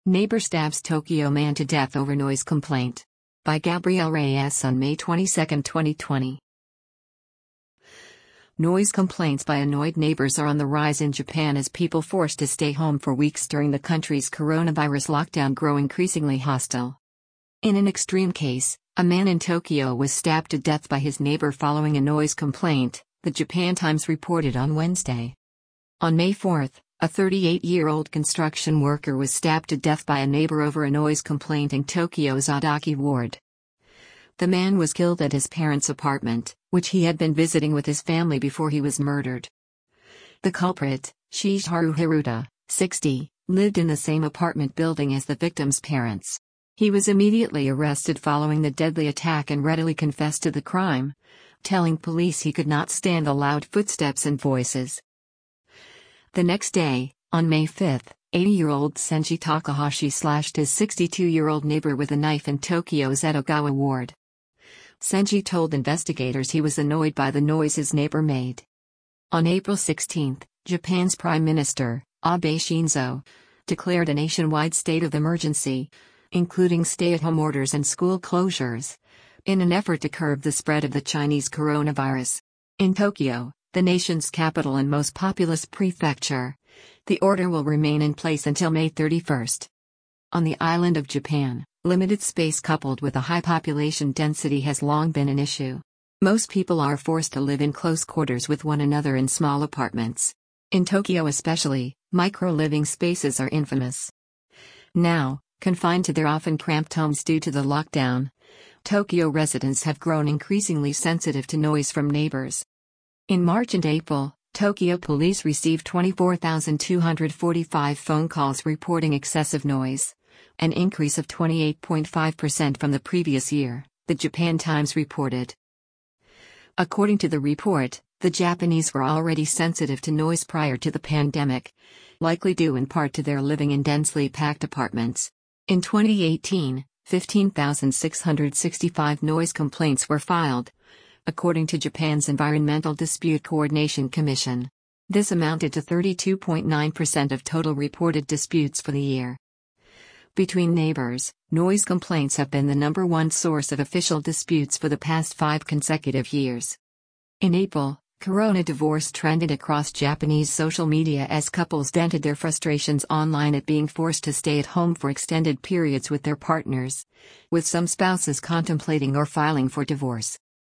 Neighbor stabs Tokyo man to death over noise complaint. By Gabrielle Reyes on May 22, 2020. Noise complaints by annoyed neighbors are on the rise in Japan as people forced to stay home for weeks during the country's coronavirus lockdown grow increasingly hostile. In an extreme case, a man in Tokyo was stabbed to death by his neighbor following a noise complaint, the Japan Times reported on Wednesday. On May 4, a 38-year-old construction worker was stabbed to death by a neighbor over a noise complaint in Tokyo's Odaki ward. The man was killed at his parents' apartment, which he had been visiting with his family before he was murdered. The culprit, Shigeharu Hiruta, 60, lived in the same apartment building as the victim's parents. He was immediately arrested following the deadly attack and readily confessed to the crime, telling police he could not stand the loud footsteps and voices. The next day, on May 5, 80-year-old Senji Takahashi slashed his 62-year-old neighbor with a knife in Tokyo's Edogawa ward. Senji told investigators he was annoyed by the noise his neighbor made. On April 16, Japan's Prime Minister, Abe Shinzo, declared a nationwide state of emergency, including stay-at-home orders and school closures, in an effort to curb the spread of the Chinese coronavirus. In Tokyo, the nation's capital and most populous prefecture, the order will remain in place until May 31. On the island of Japan, limited space coupled with a high population density has long been an issue. Most people are forced to live in close quarters with one another in small apartments. In Tokyo especially, micro-living spaces are infamous. Now, confined to their often cramped homes due to the lockdown, Tokyo residents have grown increasingly sensitive to noise from neighbors. In March and April, Tokyo police received 24,245 phone calls reporting excessive noise, an increase of 28.5% from the previous year, the Japan Times reported. According to the report, the Japanese were already sensitive to noise prior to the pandemic, likely due in part to their living in densely packed apartments. In 2018, 15,665 noise complaints were filed, according to Japan's Environmental Dispute Coordination Commission. This amounted to 32.9% of total reported disputes for the year. Between neighbors, noise complaints have been the number one source of official disputes for the past 5 consecutive years. In April, corona divorce trended across Japanese social media as couples vented their frustrations online at being forced to stay at home for extended periods with their partners, with some spouses contemplating or filing for divorce.